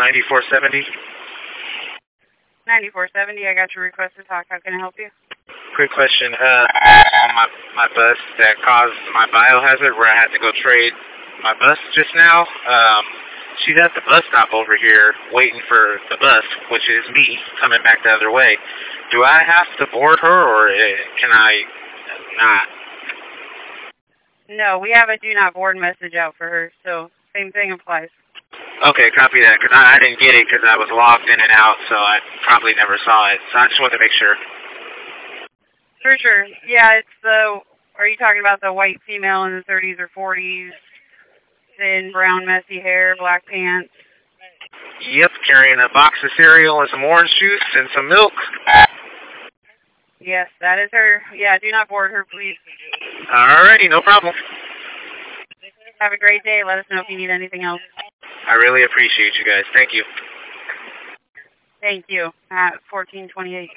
9470. 9470, I got your request to talk. How can I help you? Quick question. On my bus that caused my biohazard where I had to go trade my bus just now, she's at the bus stop over here waiting for the bus, which is me, coming back the other way. Do I have to board her, or can I not? No, we have a do not board message out for her, so same thing applies. Okay, copy that, because I didn't get it because I was logged in and out, so I probably never saw it. So I just wanted to make sure. For sure. Yeah, it's the, are you talking about the white female in the 30s or 40s? Thin, brown, messy hair, black pants? Yep, carrying a box of cereal and some orange juice and some milk. Yes, that is her. Yeah, do not board her, please. Alrighty, no problem. Have a great day. Let us know if you need anything else. I really appreciate you guys. Thank you. Thank you. At 1428.